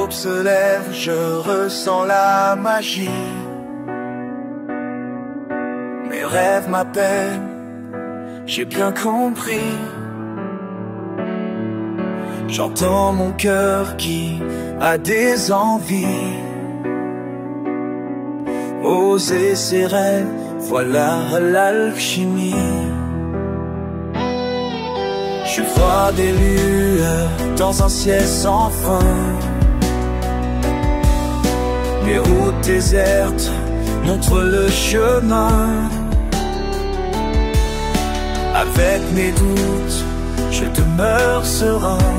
l'aube se lève, je ressens la magie. Mes rêves m'appellent, j'ai bien compris. J'entends mon cœur qui a des envies. Oser ses rêves, voilà l'alchimie. Je vois des lueurs dans un ciel sans fin. Les routes désertes montrent le chemin. Avec mes doutes, je demeure serein.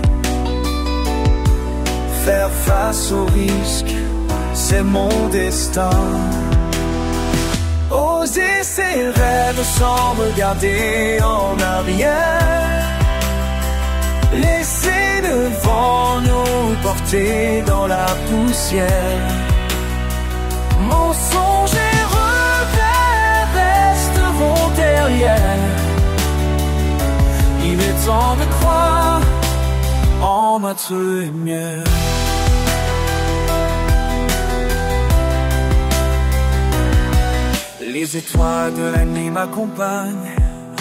Faire face au risque, c'est mon destin. Oser ses rêves sans regarder en arrière. Laisser le vent nous porter dans la poussière. Mensonges et revers resteront derrière. Il est temps de croire en notre lumière. Les étoiles de la nuit m'accompagnent.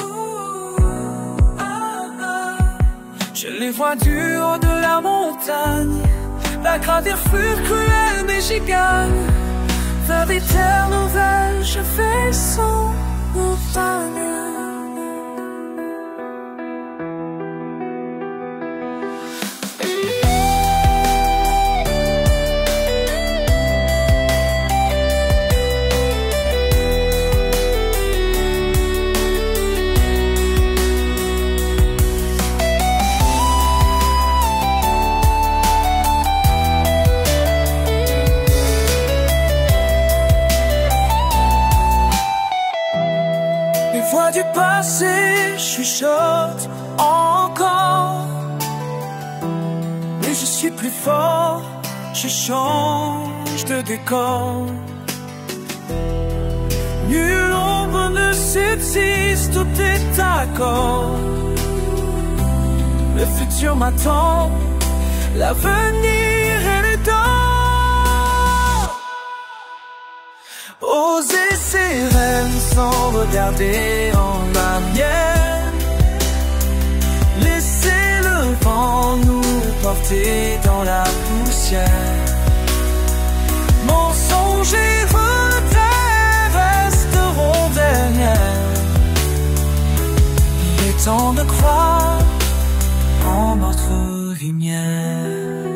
Je les vois du haut de la montagne. La gravir fut cruelle mais j'y gagne. Vers des terres nouvelles je vais sans montagne. Du passé chuchote encore. Mais je suis plus fort, je change de décor. Nulle ombre ne subsiste, tout est d'accord. Le futur m'attend, l'avenir est le temps. Oser ses rêves sans regarder en arrière. Laisser le vent nous porter dans la poussière. Mensonges et regrets resteront derrière. Il est temps de croire en notre lumière.